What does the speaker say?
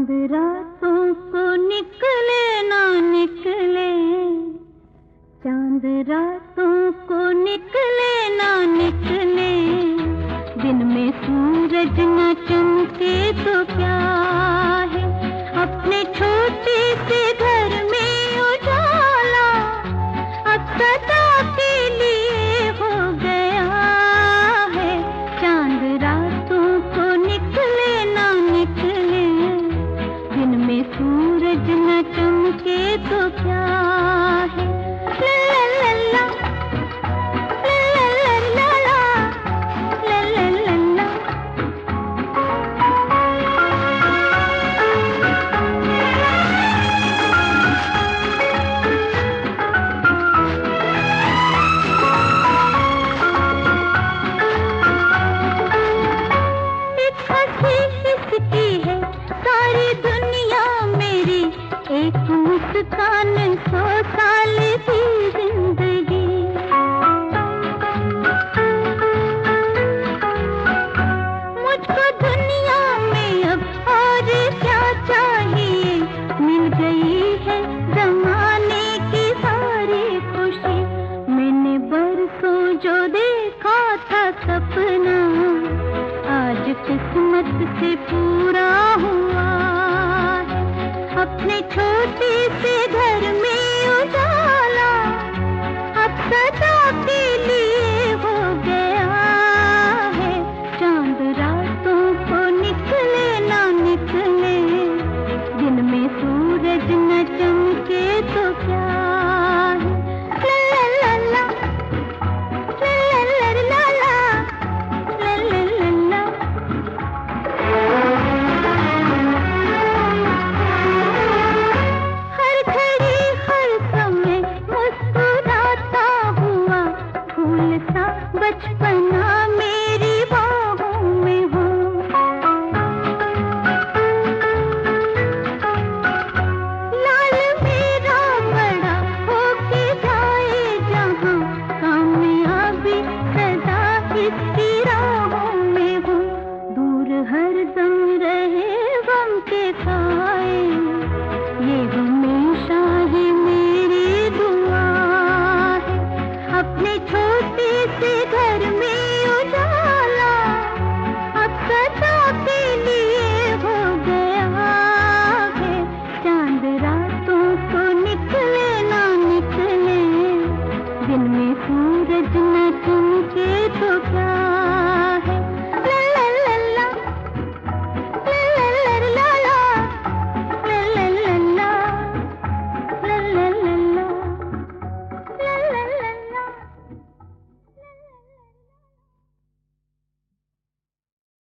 चांद रातों को निकले ना निकले, चांद रातों को निकले ना निकले, दिन में सूरज न चमके तो क्या है, अपने छोटे से घर में उजाला अब सदा के लिए हो गया है। चांद रातों को निकले ना निकले, दिन में सूरज न चमके तो क्या है। एक मुस्कान 100 साल की जिंदगी, मुझको दुनिया में अब और क्या चाहिए, मिल गई है जमाने की सारी खुशी। मैंने बरसों जो देखा था सपना, आज किस्मत से पूरा हुआ। अपने